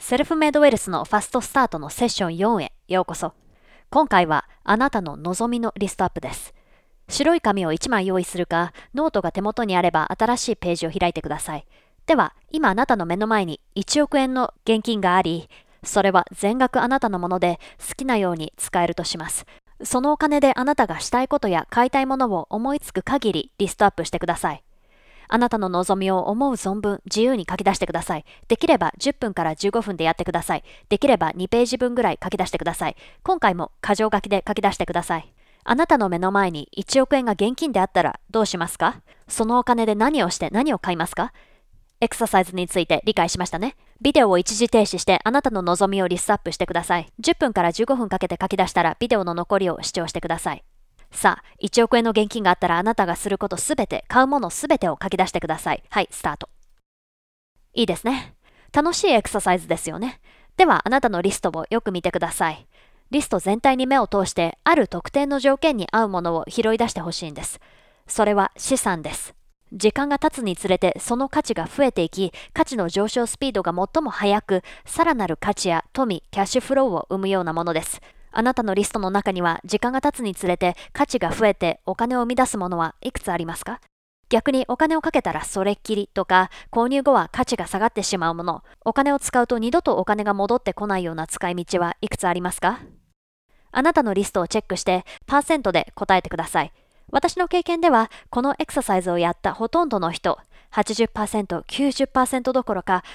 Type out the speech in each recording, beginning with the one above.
セルフメイドウェルスのファストスタートのセッション4へようこそ。今回はあなたの望みのリストアップです。白い紙を1枚用意するか、ノートが手元にあれば新しいページを開いてください。では、今あなたの目の前に1億円の現金があり、それは全額あなたのもので好きなように使えるとします。そのお金であなたがしたいことや買いたいものを思いつく限りリストアップしてください。あなたの望みを思う存分自由に書き出してください。できれば10分から15分でやってください。できれば2ページ分ぐらい書き出してください。今回も箇条書きで書き出してください。あなたの目の前に1億円が現金であったらどうしますか？そのお金で何をして何を買いますか？エクササイズについて理解しましたね。ビデオを一時停止してあなたの望みをリストアップしてください。10分から15分かけて書き出したらビデオの残りを視聴してください。さあ、1億円の現金があったらあなたがすることすべて、買うものすべてを書き出してください。はい、スタート。いいですね。楽しいエクササイズですよね。では、あなたのリストをよく見てください。リスト全体に目を通して、ある特定の条件に合うものを拾い出してほしいんです。それは資産です。時間が経つにつれてその価値が増えていき、価値の上昇スピードが最も速く、さらなる価値や富、キャッシュフローを生むようなものです。あなたのリストの中には時間が経つにつれて価値が増えてお金を生み出すものはいくつありますか？逆にお金をかけたらそれっきりとか、購入後は価値が下がってしまうもの、お金を使うと二度とお金が戻ってこないような使い道はいくつありますか？あなたのリストをチェックしてパーセントで答えてください。私の経験ではこのエクササイズをやったほとんどの人、80%、90% どころか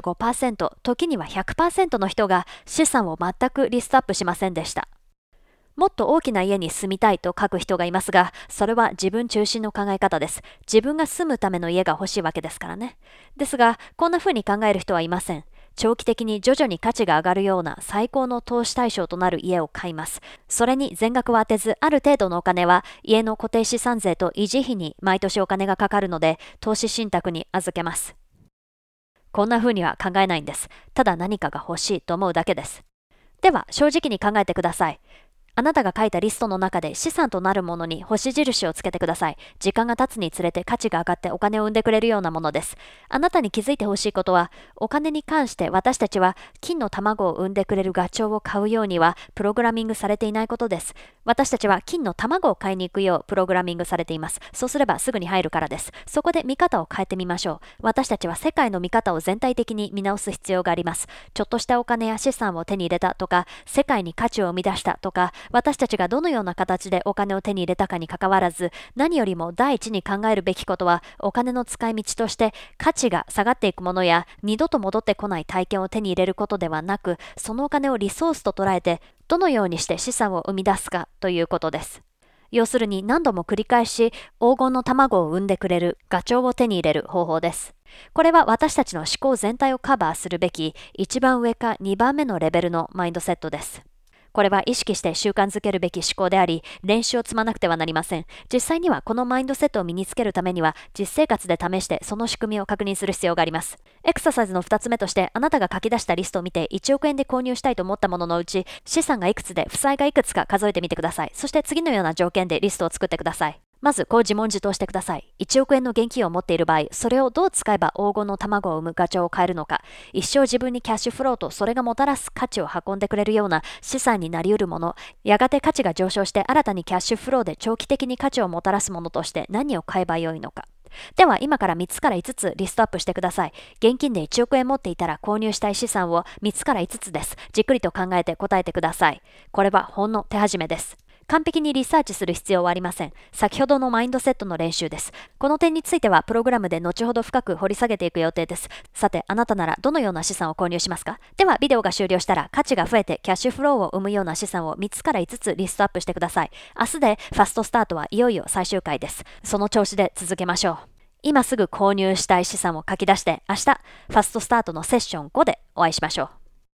95%、時には 100% の人が資産を全くリストアップしませんでした。もっと大きな家に住みたいと書く人がいますが、それは自分中心の考え方です。自分が住むための家が欲しいわけですからね。ですが、こんな風に考える人はいません。長期的に徐々に価値が上がるような最高の投資対象となる家を買います。それに全額は当てず、ある程度のお金は家の固定資産税と維持費に毎年お金がかかるので、投資信託に預けます。こんな風には考えないんです。ただ何かが欲しいと思うだけです。では、正直に考えてください。あなたが書いたリストの中で資産となるものに星印をつけてください。時間が経つにつれて価値が上がってお金を生んでくれるようなものです。あなたに気づいてほしいことは、お金に関して私たちは金の卵を産んでくれるガチョウを買うようにはプログラミングされていないことです。私たちは金の卵を買いに行くようプログラミングされています。そうすればすぐに入るからです。そこで見方を変えてみましょう。私たちは世界の見方を全体的に見直す必要があります。ちょっとしたお金や資産を手に入れたとか、世界に価値を生み出したとか、私たちがどのような形でお金を手に入れたかにかかわらず、何よりも第一に考えるべきことは、お金の使い道として価値が下がっていくものや二度と戻ってこない体験を手に入れることではなく、そのお金をリソースと捉えて、どのようにして資産を生み出すかということです。要するに何度も繰り返し黄金の卵を産んでくれるガチョウを手に入れる方法です。これは私たちの思考全体をカバーするべき一番上か2番目のレベルのマインドセットです。これは意識して習慣づけるべき思考であり、練習を積まなくてはなりません。実際にはこのマインドセットを身につけるためには、実生活で試してその仕組みを確認する必要があります。エクササイズの2つ目として、あなたが書き出したリストを見て1億円で購入したいと思ったもののうち、資産がいくつで負債がいくつか数えてみてください。そして次のような条件でリストを作ってください。まず、こう自問自答してください。1億円の現金を持っている場合、それをどう使えば黄金の卵を産むガチョウを買えるのか、一生自分にキャッシュフローとそれがもたらす価値を運んでくれるような資産になり得るもの、やがて価値が上昇して新たにキャッシュフローで長期的に価値をもたらすものとして何を買えばよいのか。では今から3つから5つリストアップしてください。現金で1億円持っていたら購入したい資産を3つから5つです。じっくりと考えて答えてください。これはほんの手始めです。完璧にリサーチする必要はありません。先ほどのマインドセットの練習です。この点についてはプログラムで後ほど深く掘り下げていく予定です。さて、あなたならどのような資産を購入しますか？では、ビデオが終了したら価値が増えてキャッシュフローを生むような資産を3つから5つリストアップしてください。明日でファストスタートはいよいよ最終回です。その調子で続けましょう。今すぐ購入したい資産を書き出して、明日、ファストスタートのセッション5でお会いしましょう。